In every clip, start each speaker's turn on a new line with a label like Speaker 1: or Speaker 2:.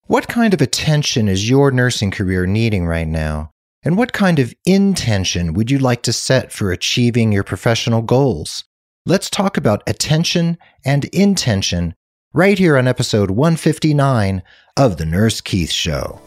Speaker 1: What kind of attention is your nursing career needing right now? And what kind of intention would you like to set for achieving your professional goals? Let's talk about attention and intention right here on episode 159 of The Nurse Keith Show.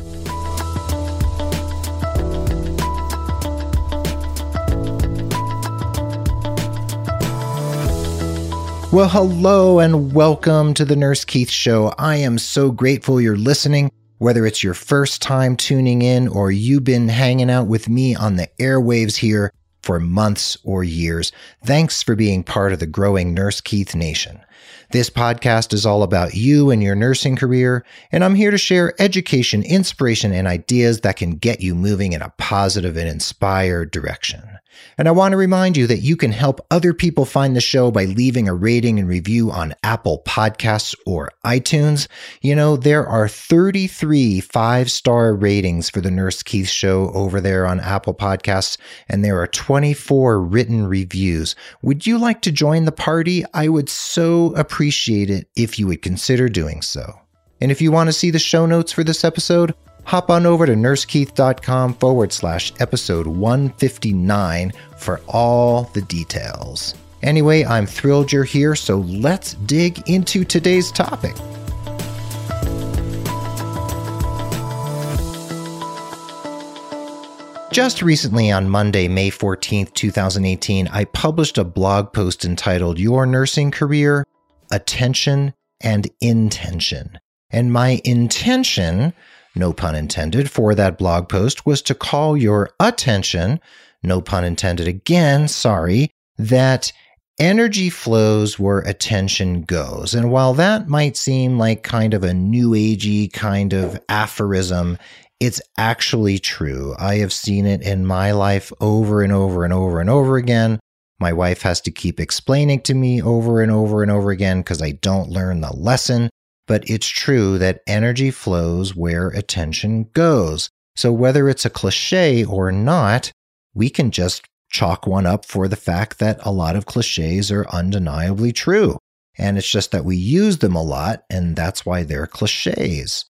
Speaker 1: Well, hello and welcome to The Nurse Keith Show. I am so grateful you're listening, whether it's your first time tuning in or you've been hanging out with me on the airwaves here for months or years. Thanks for being part of the growing Nurse Keith Nation. This podcast is all about you and your nursing career, and I'm here to share education, inspiration, and ideas that can get you moving in a positive and inspired direction. And I want to remind you that you can help other people find the show by leaving a rating and review on Apple Podcasts or iTunes. You know, there are 33 5-star ratings for the Nurse Keith Show over there on Apple Podcasts, and there are 24 written reviews. Would you like to join the party? I would so appreciate it if you would consider doing so. And if you want to see the show notes for this episode, hop on over to nursekeith.com/episode 159 for all the details. Anyway, I'm thrilled you're here, so let's dig into today's topic. Just recently on Monday, May 14th, 2018, I published a blog post entitled Your Nursing Career, Attention and Intention. And my intention, no pun intended, for that blog post was to call your attention, no pun intended again, sorry, that energy flows where attention goes. And while that might seem like kind of a new agey kind of aphorism, it's actually true. I have seen it in my life over and over and over and over again. My wife has to keep explaining to me over and over and over again because I don't learn the lesson. But it's true that energy flows where attention goes. So whether it's a cliche or not, we can just chalk one up for the fact that a lot of cliches are undeniably true. And it's just that we use them a lot, and that's why they're cliches.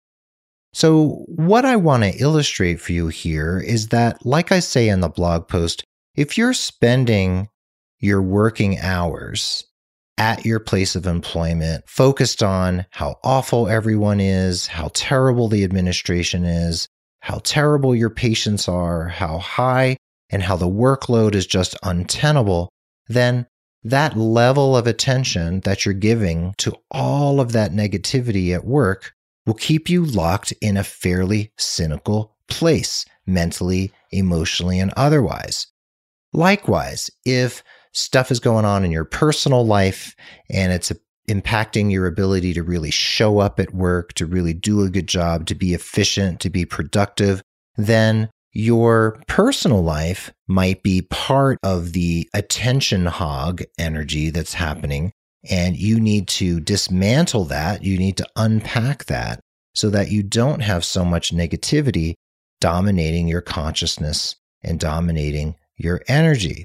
Speaker 1: So what I want to illustrate for you here is that, like I say in the blog post, if you're spending your working hours at your place of employment, focused on how awful everyone is, how terrible the administration is, how terrible your patients are, how high and how the workload is just untenable, then that level of attention that you're giving to all of that negativity at work will keep you locked in a fairly cynical place, mentally, emotionally, and otherwise. Likewise, if stuff is going on in your personal life and it's impacting your ability to really show up at work, to really do a good job, to be efficient, to be productive, then your personal life might be part of the attention hog energy that's happening. And you need to dismantle that. You need to unpack that so that you don't have so much negativity dominating your consciousness and dominating your energy.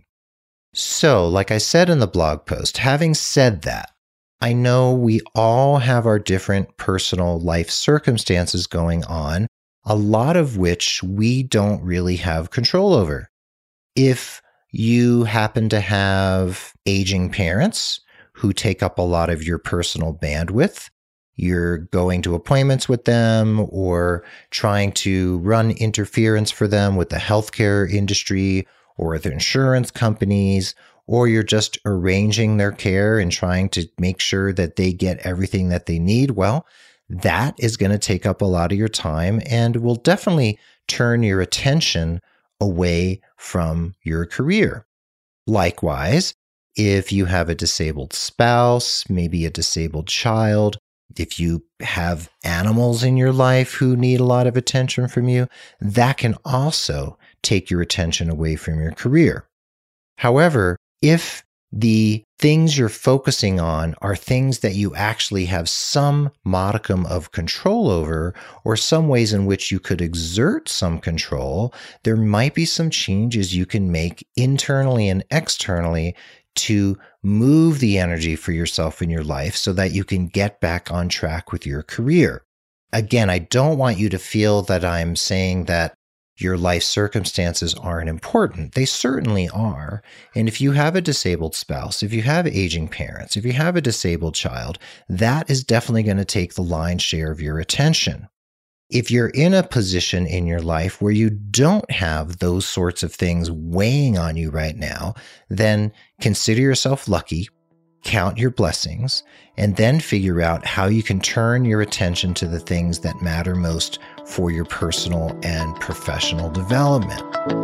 Speaker 1: So, like I said in the blog post, having said that, I know we all have our different personal life circumstances going on, a lot of which we don't really have control over. If you happen to have aging parents who take up a lot of your personal bandwidth, you're going to appointments with them or trying to run interference for them with the healthcare industry or with insurance companies, or you're just arranging their care and trying to make sure that they get everything that they need, well, that is going to take up a lot of your time and will definitely turn your attention away from your career. Likewise, if you have a disabled spouse, maybe a disabled child, if you have animals in your life who need a lot of attention from you, that can also take your attention away from your career. However, if the things you're focusing on are things that you actually have some modicum of control over, or some ways in which you could exert some control, there might be some changes you can make internally and externally to move the energy for yourself in your life so that you can get back on track with your career. again, I don't want you to feel that I'm saying that your life circumstances aren't important. They certainly are. And if you have a disabled spouse, if you have aging parents, if you have a disabled child, that is definitely going to take the lion's share of your attention. If you're in a position in your life where you don't have those sorts of things weighing on you right now, then consider yourself lucky, count your blessings, and then figure out how you can turn your attention to the things that matter most for your personal and professional development.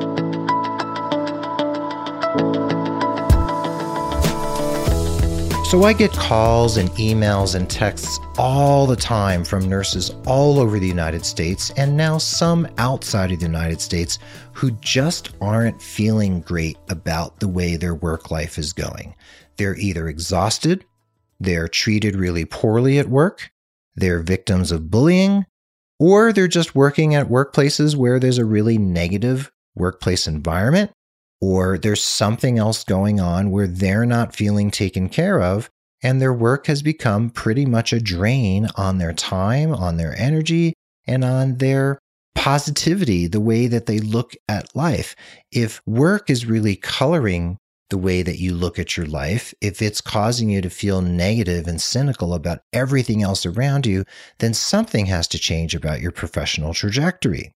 Speaker 1: So I get calls and emails and texts all the time from nurses all over the United States, and now some outside of the United States, who just aren't feeling great about the way their work life is going. They're either exhausted, they're treated really poorly at work, they're victims of bullying, or they're just working at workplaces where there's a really negative workplace environment, or there's something else going on where they're not feeling taken care of, and their work has become pretty much a drain on their time, on their energy, and on their positivity, the way that they look at life. If work is really coloring the way that you look at your life, if it's causing you to feel negative and cynical about everything else around you, then something has to change about your professional trajectory.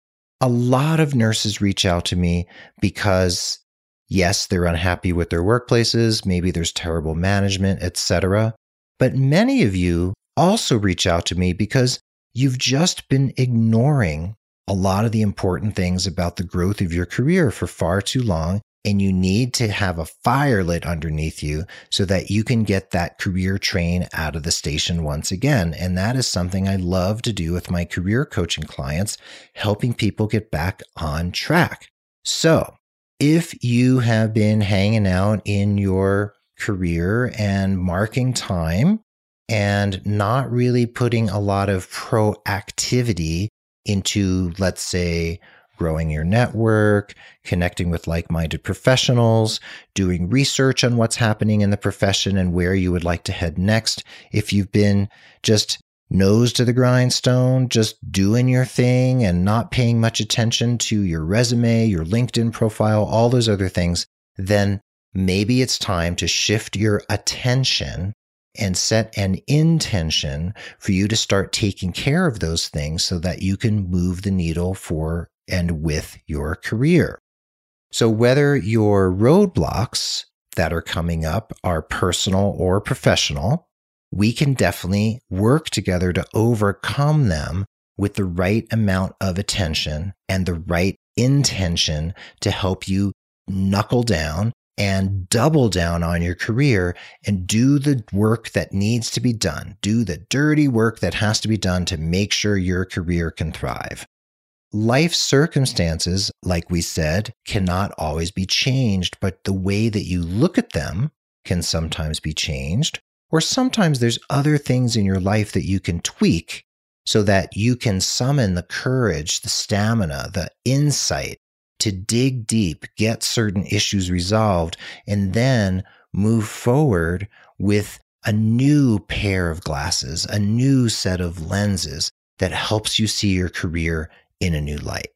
Speaker 1: A lot of nurses reach out to me because, yes, they're unhappy with their workplaces, maybe there's terrible management, etc. But many of you also reach out to me because you've just been ignoring a lot of the important things about the growth of your career for far too long, and you need to have a fire lit underneath you so that you can get that career train out of the station once again. And that is something I love to do with my career coaching clients, helping people get back on track. So if you have been hanging out in your career and marking time and not really putting a lot of proactivity into, let's say, growing your network, connecting with like-minded professionals, doing research on what's happening in the profession and where you would like to head next. If you've been just nose to the grindstone, just doing your thing and not paying much attention to your resume, your LinkedIn profile, all those other things, then maybe it's time to shift your attention and set an intention for you to start taking care of those things so that you can move the needle for and with your career. So whether your roadblocks that are coming up are personal or professional, we can definitely work together to overcome them with the right amount of attention and the right intention to help you knuckle down and double down on your career and do the work that needs to be done. Do the dirty work that has to be done to make sure your career can thrive. Life circumstances, like we said, cannot always be changed, but the way that you look at them can sometimes be changed, or sometimes there's other things in your life that you can tweak so that you can summon the courage, the stamina, the insight to dig deep, get certain issues resolved, and then move forward with a new pair of glasses, a new set of lenses that helps you see your career in a new light.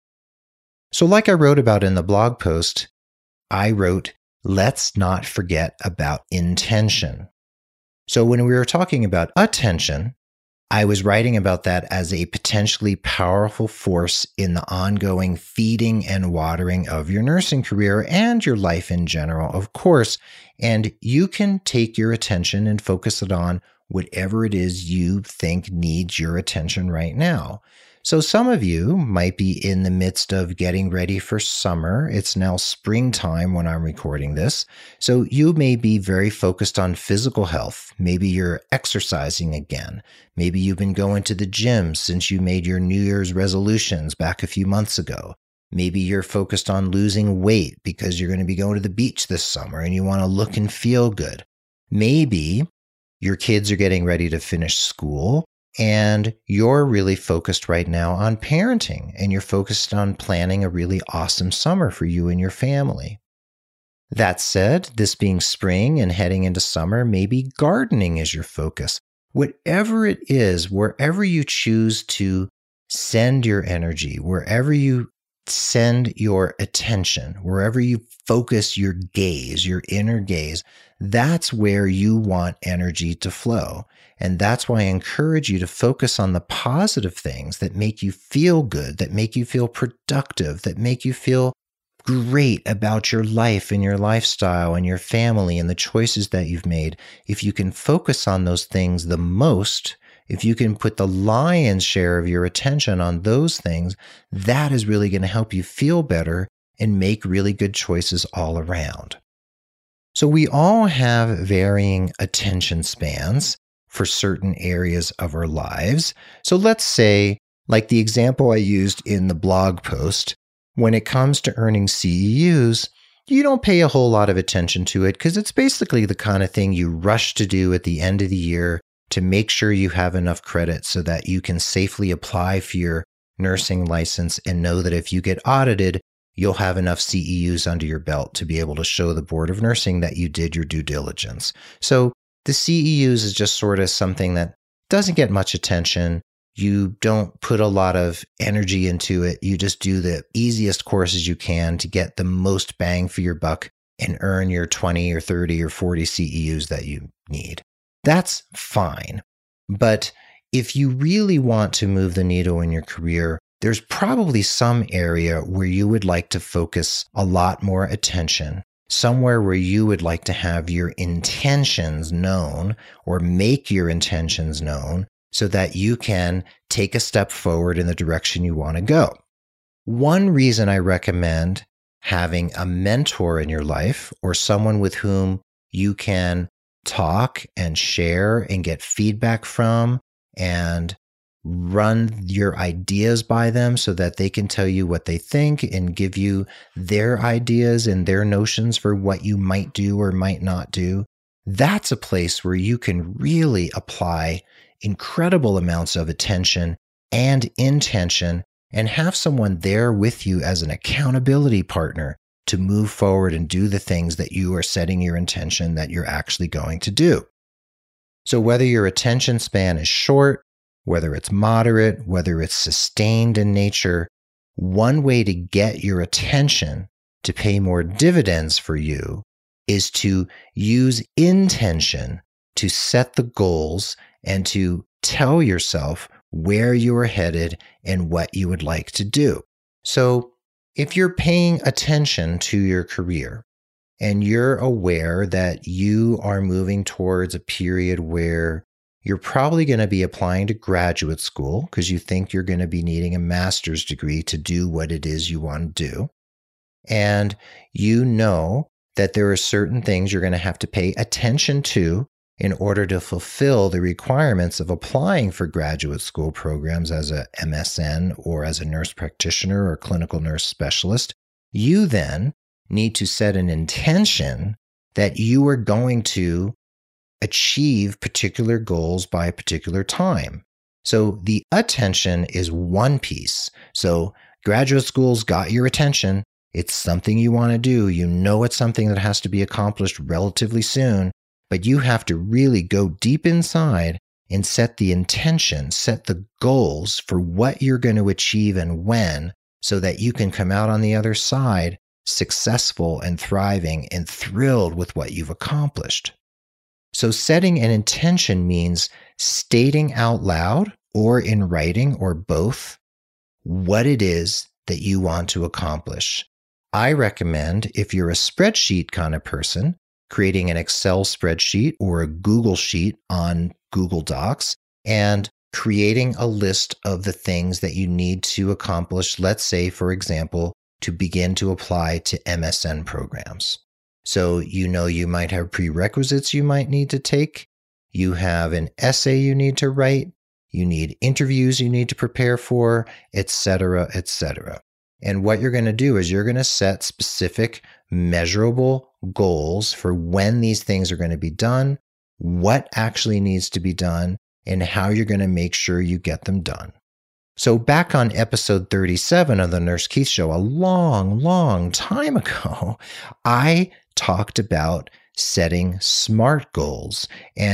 Speaker 1: So like I wrote about in the blog post, I wrote, let's not forget about intention. So when we were talking about attention, I was writing about that as a potentially powerful force in the ongoing feeding and watering of your nursing career and your life in general, of course. And you can take your attention and focus it on whatever it is you think needs your attention right now. So some of you might be in the midst of getting ready for summer. It's now springtime when I'm recording this. So you may be very focused on physical health. Maybe you're exercising again. Maybe you've been going to the gym since you made your New Year's resolutions back a few months ago. Maybe you're focused on losing weight because you're going to be going to the beach this summer and you want to look and feel good. Maybe your kids are getting ready to finish school and you're really focused right now on parenting, and you're focused on planning a really awesome summer for you and your family. That said, this being spring and heading into summer, maybe gardening is your focus. whatever it is, wherever you choose to send your energy, wherever you send your attention, wherever you focus your gaze, your inner gaze, that's where you want energy to flow. And that's why I encourage you to focus on the positive things that make you feel good, that make you feel productive, that make you feel great about your life and your lifestyle and your family and the choices that you've made. If you can focus on those things the most, if you can put the lion's share of your attention on those things, that is really going to help you feel better and make really good choices all around. So we all have varying attention spans for certain areas of our lives. So let's say, like the example I used in the blog post, when it comes to earning CEUs, you don't pay a whole lot of attention to it because it's basically the kind of thing you rush to do at the end of the year to make sure you have enough credit so that you can safely apply for your nursing license and know that if you get audited, you'll have enough CEUs under your belt to be able to show the Board of Nursing that you did your due diligence. So the CEUs is just sort of something that doesn't get much attention. You don't put a lot of energy into it. You just do the easiest courses you can to get the most bang for your buck and earn your 20 or 30 or 40 CEUs that you need. That's fine. But if you really want to move the needle in your career, there's probably some area where you would like to focus a lot more attention, somewhere where you would like to have your intentions known or make your intentions known so that you can take a step forward in the direction you want to go. One reason I recommend having a mentor in your life or someone with whom you can talk and share and get feedback from and run your ideas by them so that they can tell you what they think and give you their ideas and their notions for what you might do or might not do. That's a place where you can really apply incredible amounts of attention and intention and have someone there with you as an accountability partner to move forward and do the things that you are setting your intention that you're actually going to do. So whether your attention span is short, whether it's moderate, whether it's sustained in nature, one way to get your attention to pay more dividends for you is to use intention to set the goals and to tell yourself where you are headed and what you would like to do. So if you're paying attention to your career and you're aware that you are moving towards a period where you're probably going to be applying to graduate school because you think you're going to be needing a master's degree to do what it is you want to do, and you know that there are certain things you're going to have to pay attention to in order to fulfill the requirements of applying for graduate school programs as a MSN or as a nurse practitioner or clinical nurse specialist, you then need to set an intention that you are going to achieve particular goals by a particular time. So the attention is one piece. So graduate school's got your attention. It's something you want to do. You know it's something that has to be accomplished relatively soon. But you have to really go deep inside and set the intention, set the goals for what you're going to achieve and when, so that you can come out on the other side successful and thriving and thrilled with what you've accomplished. So setting an intention means stating out loud or in writing or both what it is that you want to accomplish. I recommend, if you're a spreadsheet kind of person, creating an Excel spreadsheet or a Google sheet on Google Docs and creating a list of the things that you need to accomplish, let's say, for example, to begin to apply to MSN programs. So you know you might have prerequisites you might need to take. You have an essay you need to write. You need interviews you need to prepare for, etc., etc. And what you're going to do is you're going to set specific, measurable goals for when these things are going to be done, what actually needs to be done, and how you're going to make sure you get them done. So back on episode 37 of the Nurse Keith Show, a long time ago, I talked about setting SMART goals. And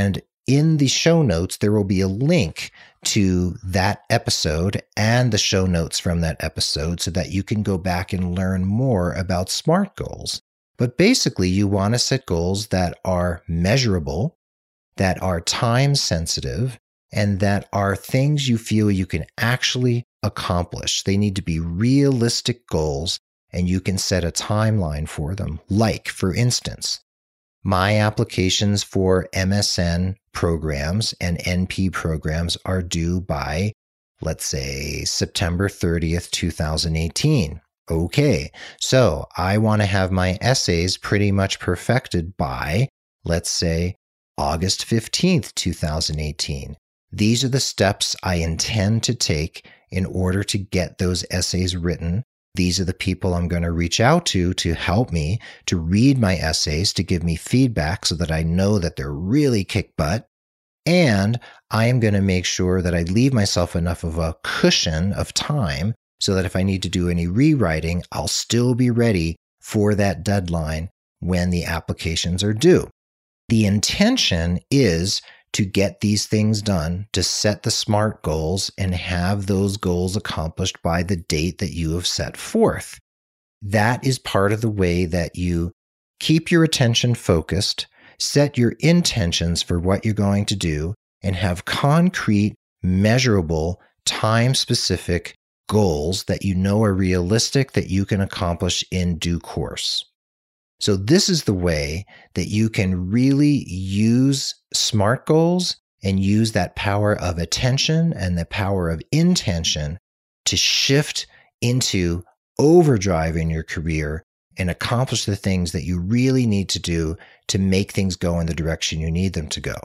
Speaker 1: in the show notes, there will be a link to that episode and the show notes from that episode so that you can go back and learn more about SMART goals. But basically, you want to set goals that are measurable, that are time sensitive, and that are things you feel you can actually accomplish. They need to be realistic goals, and you can set a timeline for them. Like, for instance, my applications for MSN programs and NP programs are due by, let's say, September 30th, 2018. Okay, so I want to have my essays pretty much perfected by, let's say, August 15th, 2018. These are the steps I intend to take in order to get those essays written. These are the people I'm going to reach out to help me to read my essays, to give me feedback so that I know that they're really kick butt. And I am going to make sure that I leave myself enough of a cushion of time so that if I need to do any rewriting, I'll still be ready for that deadline when the applications are due. The intention is to get these things done, to set the SMART goals and have those goals accomplished by the date that you have set forth. That is part of the way that you keep your attention focused, set your intentions for what you're going to do, and have concrete, measurable, time-specific goals that you know are realistic that you can accomplish in due course. So this is the way that you can really use SMART goals and use that power of attention and the power of intention to shift into overdrive in your career and accomplish the things that you really need to do to make things go in the direction you need them to go.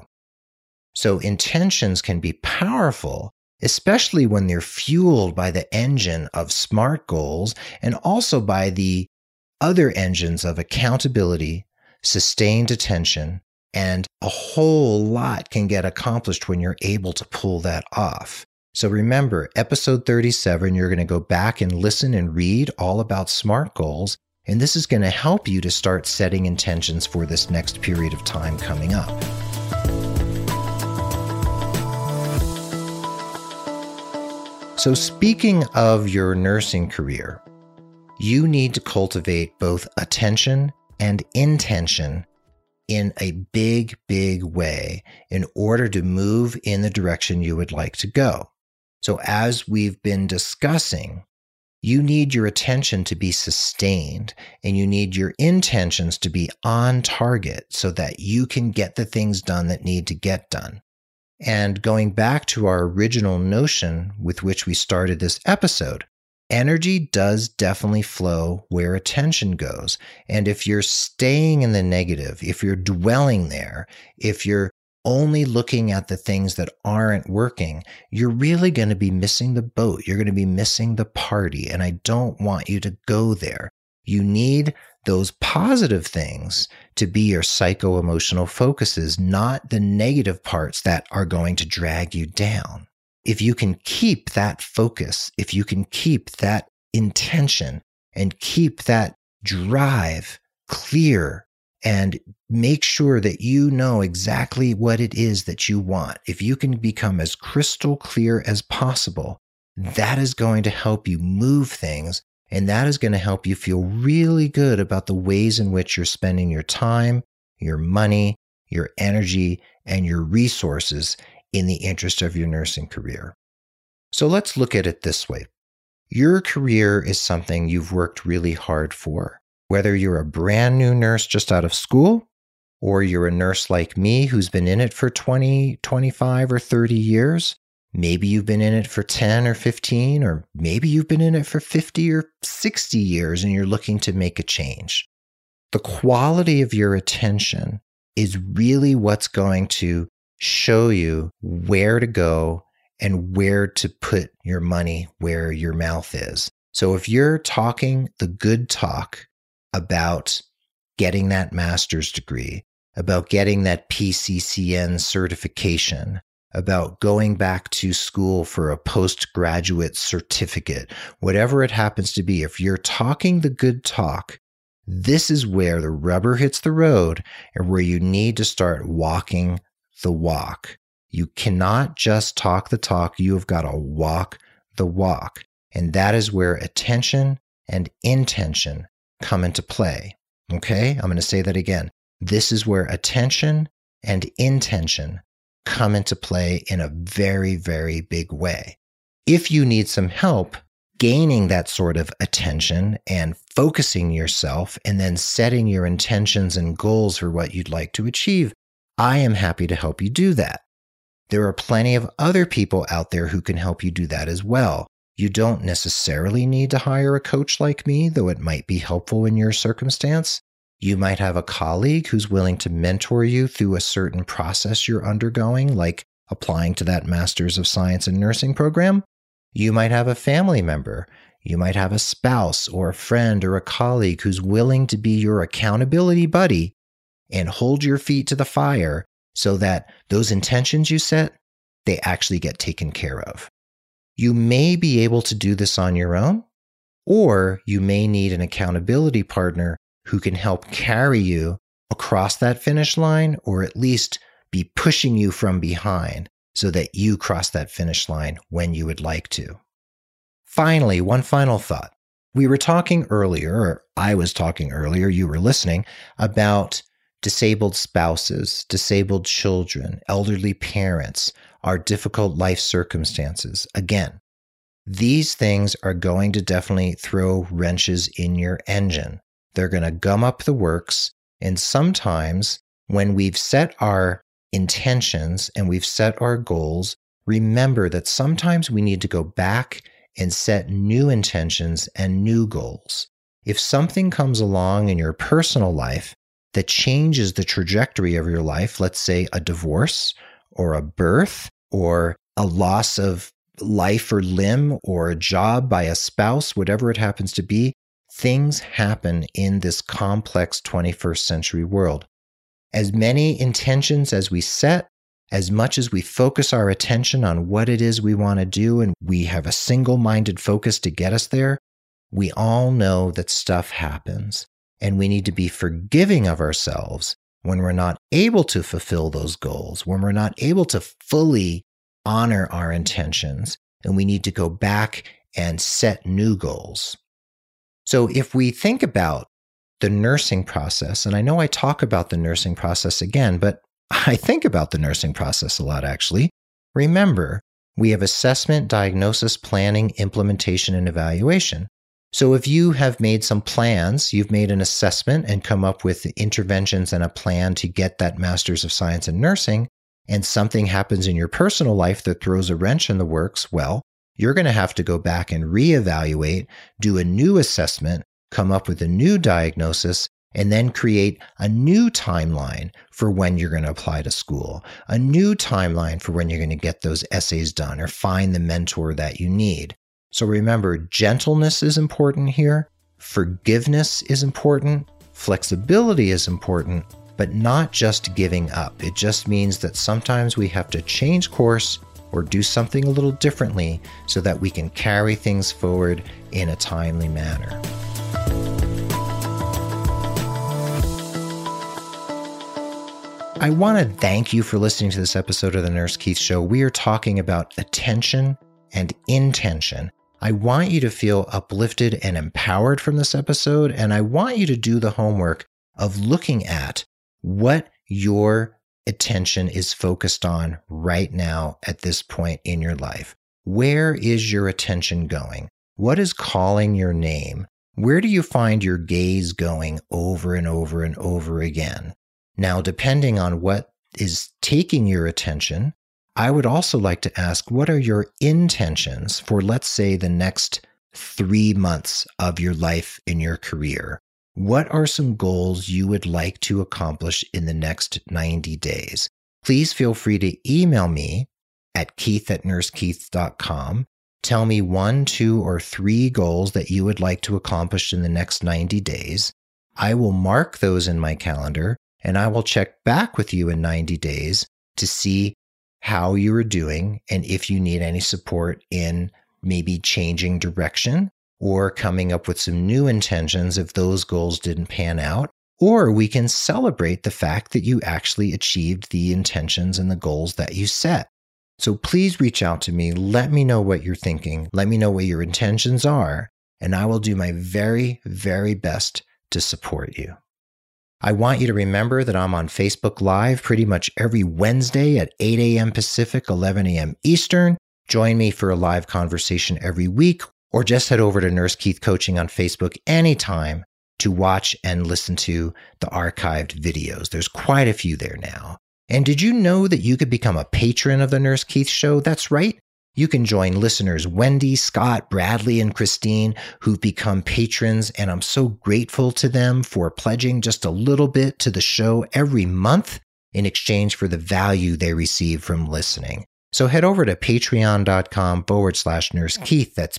Speaker 1: So intentions can be powerful, especially when they're fueled by the engine of SMART goals and also by the other engines of accountability, sustained attention, and a whole lot can get accomplished when you're able to pull that off. So remember, episode 37, you're going to go back and listen and read all about SMART goals, and this is going to help you to start setting intentions for this next period of time coming up. So speaking of your nursing career, you need to cultivate both attention and intention in a big, big way in order to move in the direction you would like to go. So as we've been discussing, you need your attention to be sustained and you need your intentions to be on target so that you can get the things done that need to get done. And going back to our original notion with which we started this episode, energy does definitely flow where attention goes. And if you're staying in the negative, if you're dwelling there, if you're only looking at the things that aren't working, you're really going to be missing the boat. You're going to be missing the party. And I don't want you to go there. You need those positive things to be your psycho-emotional focuses, not the negative parts that are going to drag you down. If you can keep that focus, if you can keep that intention and keep that drive clear and make sure that you know exactly what it is that you want, if you can become as crystal clear as possible, that is going to help you move things, and that is going to help you feel really good about the ways in which you're spending your time, your money, your energy, and your resources in the interest of your nursing career. So let's look at it this way. Your career is something you've worked really hard for. Whether you're a brand new nurse just out of school, or you're a nurse like me who's been in it for 20, 25, or 30 years, maybe you've been in it for 10 or 15, or maybe you've been in it for 50 or 60 years and you're looking to make a change. The quality of your attention is really what's going to show you where to go and where to put your money where your mouth is. So if you're talking the good talk about getting that master's degree, about getting that PCCN certification, about going back to school for a postgraduate certificate, whatever it happens to be, if you're talking the good talk, this is where the rubber hits the road and where you need to start walking the walk. You cannot just talk the talk. You have got to walk the walk. And that is where attention and intention come into play. Okay? I'm going to say that again. This is where attention and intention come into play in a very, very big way. If you need some help gaining that sort of attention and focusing yourself and then setting your intentions and goals for what you'd like to achieve, I am happy to help you do that. There are plenty of other people out there who can help you do that as well. You don't necessarily need to hire a coach like me, though it might be helpful in your circumstance. You might have a colleague who's willing to mentor you through a certain process you're undergoing, like applying to that Masters of Science in Nursing program. You might have a family member. You might have a spouse or a friend or a colleague who's willing to be your accountability buddy and hold your feet to the fire so that those intentions you set, they actually get taken care of. You may be able to do this on your own, or you may need an accountability partner who can help carry you across that finish line, or at least be pushing you from behind so that you cross that finish line when you would like to. Finally, one final thought. We were talking earlier, or I was talking earlier, you were listening, about disabled spouses, disabled children, elderly parents, our difficult life circumstances. Again, these things are going to definitely throw wrenches in your engine. They're going to gum up the works. And sometimes when we've set our intentions and we've set our goals, remember that sometimes we need to go back and set new intentions and new goals. If something comes along in your personal life that changes the trajectory of your life, let's say a divorce or a birth or a loss of life or limb or a job by a spouse, whatever it happens to be, things happen in this complex 21st century world. As many intentions as we set, as much as we focus our attention on what it is we want to do and we have a single-minded focus to get us there, we all know that stuff happens. And we need to be forgiving of ourselves when we're not able to fulfill those goals, when we're not able to fully honor our intentions, and we need to go back and set new goals. So if we think about the nursing process, and I know I talk about the nursing process again, but I think about the nursing process a lot actually. Remember, we have assessment, diagnosis, planning, implementation, and evaluation. So if you have made some plans, you've made an assessment and come up with interventions and a plan to get that Masters of Science in Nursing, and something happens in your personal life that throws a wrench in the works, well, you're going to have to go back and reevaluate, do a new assessment, come up with a new diagnosis, and then create a new timeline for when you're going to apply to school, a new timeline for when you're going to get those essays done or find the mentor that you need. So remember, gentleness is important here, forgiveness is important, flexibility is important, but not just giving up. It just means that sometimes we have to change course or do something a little differently so that we can carry things forward in a timely manner. I want to thank you for listening to this episode of the Nurse Keith Show. We are talking about attention and intention. I want you to feel uplifted and empowered from this episode, and I want you to do the homework of looking at what your attention is focused on right now at this point in your life. Where is your attention going? What is calling your name? Where do you find your gaze going over and over and over again? Now, depending on what is taking your attention, I would also like to ask, what are your intentions for, let's say, the next 3 months of your life in your career? What are some goals you would like to accomplish in the next 90 days? Please feel free to email me at keith@nursekeith.com. Tell me 1, 2, or 3 goals that you would like to accomplish in the next 90 days. I will mark those in my calendar, and I will check back with you in 90 days to see how you are doing and if you need any support in maybe changing direction or coming up with some new intentions if those goals didn't pan out, or we can celebrate the fact that you actually achieved the intentions and the goals that you set. So please reach out to me. Let me know what you're thinking. Let me know what your intentions are, and I will do my very, very best to support you. I want you to remember that I'm on Facebook Live pretty much every Wednesday at 8 a.m. Pacific, 11 a.m. Eastern. Join me for a live conversation every week, or just head over to Nurse Keith Coaching on Facebook anytime to watch and listen to the archived videos. There's quite a few there now. And did you know that you could become a patron of the Nurse Keith Show? That's right. You can join listeners Wendy, Scott, Bradley, and Christine who've become patrons, and I'm so grateful to them for pledging just a little bit to the show every month in exchange for the value they receive from listening. So head over to patreon.com/Nurse Keith. That's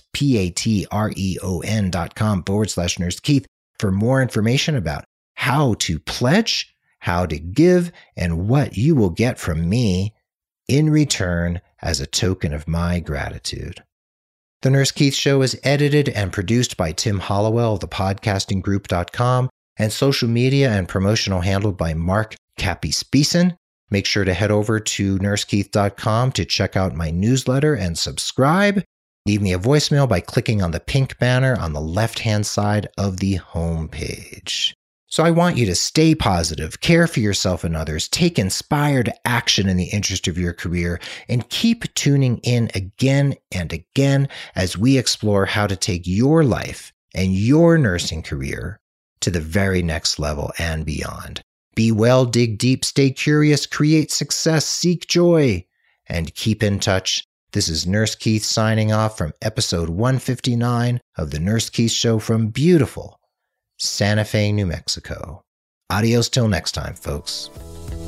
Speaker 1: patreon.com/Nurse Keith for more information about how to pledge, how to give, and what you will get from me in return as a token of my gratitude. The Nurse Keith Show is edited and produced by Tim Hollowell of thepodcastinggroup.com, and social media and promotional handled by Mark Capispisen. Make sure to head over to nursekeith.com to check out my newsletter and subscribe. Leave me a voicemail by clicking on the pink banner on the left-hand side of the homepage. So I want you to stay positive, care for yourself and others, take inspired action in the interest of your career, and keep tuning in again and again as we explore how to take your life and your nursing career to the very next level and beyond. Be well, dig deep, stay curious, create success, seek joy, and keep in touch. This is Nurse Keith signing off from episode 159 of The Nurse Keith Show from beautiful Santa Fe, New Mexico. Adios till next time, folks.